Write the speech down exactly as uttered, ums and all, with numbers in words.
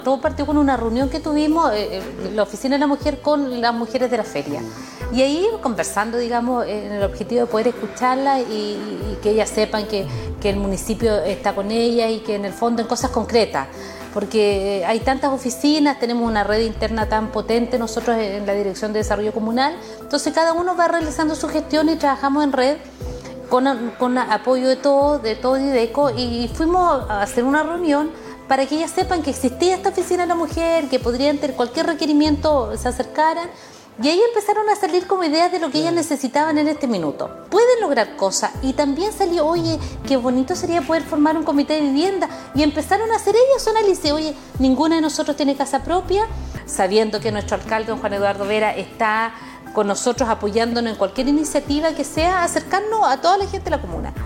Todo partió con una reunión que tuvimos, eh, la Oficina de la Mujer con las mujeres de la feria. Y ahí conversando, digamos, en el objetivo de poder escucharlas y, y que ellas sepan que, que el municipio está con ellas y que en el fondo en cosas concretas. Porque hay tantas oficinas, tenemos una red interna tan potente nosotros en la Dirección de Desarrollo Comunal, entonces cada uno va realizando su gestión y trabajamos en red con, con apoyo de todos, de todo IDECO, y fuimos a hacer una reunión para que ellas sepan que existía esta oficina de la mujer, que podrían tener cualquier requerimiento, se acercaran. Y ahí empezaron a salir como ideas de lo que ellas necesitaban en este minuto. Pueden lograr cosas. Y también salió, oye, qué bonito sería poder formar un comité de vivienda. Y empezaron a hacer ellas un análisis. Oye, ninguna de nosotros tiene casa propia, sabiendo que nuestro alcalde, don Juan Eduardo Vera, está con nosotros apoyándonos en cualquier iniciativa que sea acercarnos a toda la gente de la comuna.